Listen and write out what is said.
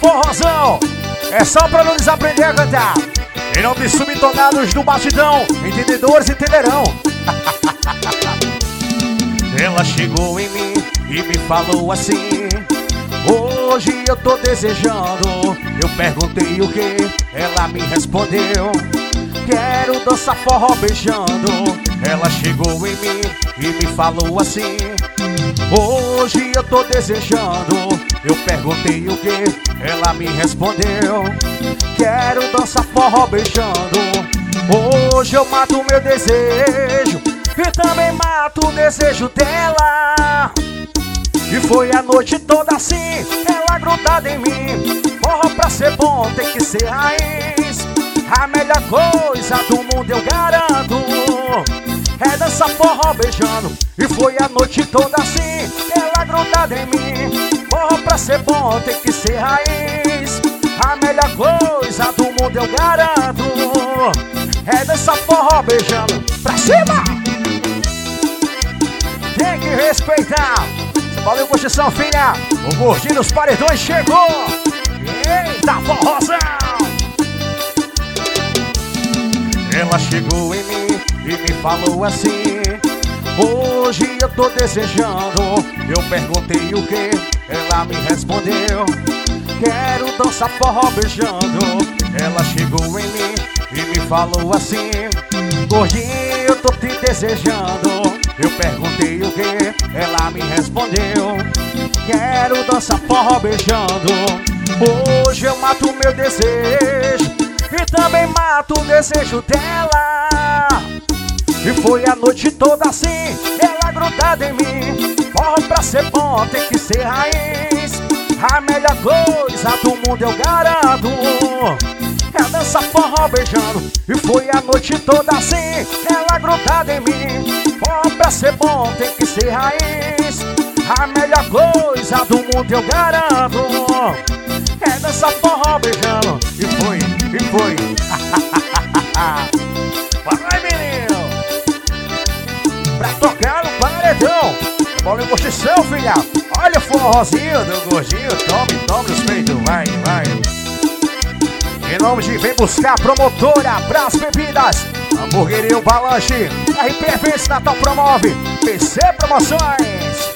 forrozão é só pra não desaprender a cantar. Em nome de subtonados do batidão, entendedores entenderão. Ela chegou em mim e me falou assim: hoje eu tô desejando. Eu perguntei o que, ela me respondeu: quero dançar forró beijando. Ela chegou em mim e me falou assim: hoje eu tô desejando. Eu perguntei o que, ela me respondeu: quero dançar forró beijando. Hoje eu mato o meu desejo e também mato o desejo dela. E foi a noite toda assim, ela grudada em mim. Forró pra ser bom tem que ser raiz. A melhor coisa do mundo eu garanto é dançar forró beijando. E foi a noite toda assim, ela grudada em mim. Forró pra ser bom tem que ser raiz. A melhor coisa do mundo eu garanto é dançar forró beijando. Pra cima! Tem que respeitar. Valeu, construção, filha. O gordinho dos paredões chegou. Eita, forrozão! Ela chegou em mim e me falou assim: hoje eu tô desejando. Eu perguntei o que, ela me respondeu: quero dançar forró beijando. Ela chegou em mim e me falou assim: gordinho, eu tô te desejando. Eu perguntei o que, ela me respondeu: quero dançar forró beijando. Hoje eu mato o meu desejo e também mato o desejo dela. E foi a noite toda assim, ela grudada em mim. Forró pra ser bom tem que ser raiz. A melhor coisa do mundo eu garanto é dançar forró beijando. E foi a noite toda assim, ela grudada em mim. Forró pra ser bom tem que ser raiz. A melhor coisa do mundo eu garanto é dançar forró beijando. E foi. Vai, menino, pra tocar no paredão. Bola em construção, filha. Olha o forrozinho do gordinho. Tome nos peitos, vai. Em nome de Vem Buscar Promotora, Brás Bebidas, Hamburgueria Balanche, RP Eventos Natal Promove, PC Promoções.